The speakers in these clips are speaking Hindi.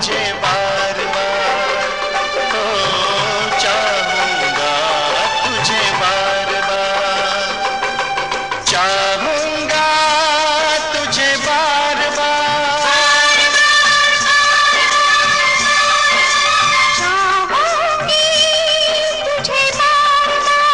तुझे बार बार, ओ चाहूंगा तुझे बार बार, चाहूंगा तुझे बार बार, चाहूंगी तुझे बार बार।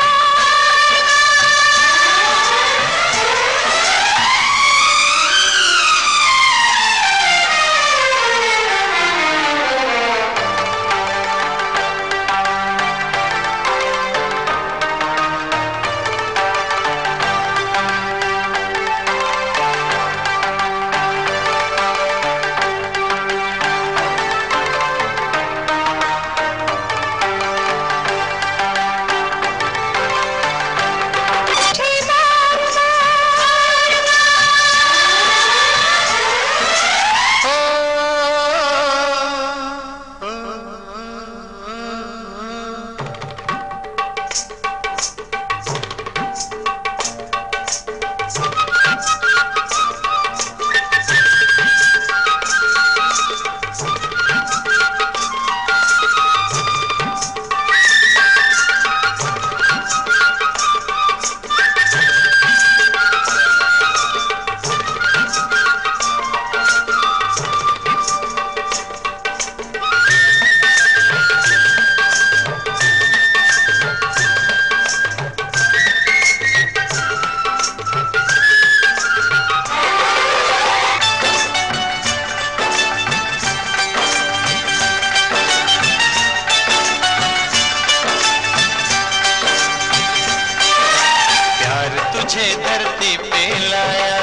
तुझे धरती पे लाया,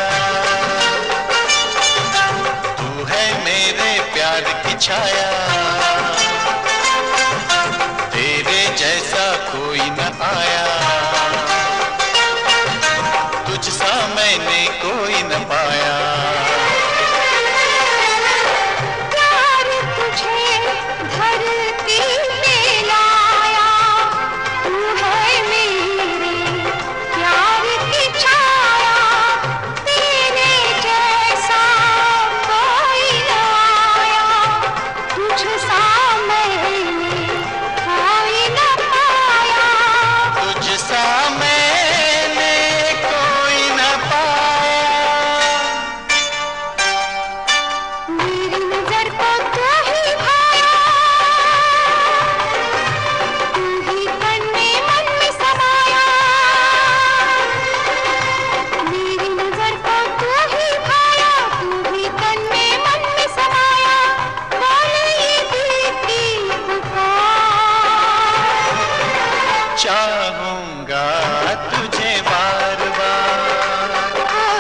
तू है मेरे प्यार की छाया, तेरे जैसा कोई न आया, तुझसा मैंने कोई न पाया। प्यार तुझे धरती पे लाया, तू है मेरे प्यार की छाया, तेरे जैसा कोई न आया, तुझसा मैंने कोई न पाया, तुझसा मैंने कोई न पाया। मेरी नजर को तू ही भाया, तू ही तन में मन में समाया, मेरी नजर को तू ही भाया, तू ही तन में मन में समाया, बोले ये दिल की पुकार, चाहूंगा तुझे बार बार,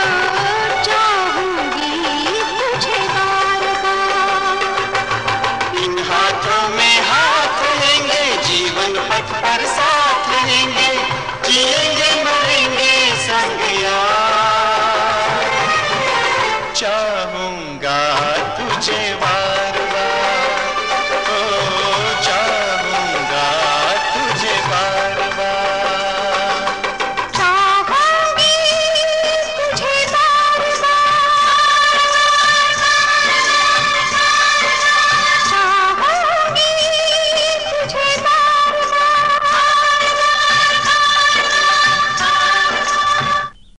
चाहूंगी तुझे बार बार। इन हाथों में हाथ लेंगे, जीवन पथ पर साथ रहेंगे, जिएंगे मरेंगे संग यार, चाहूंगा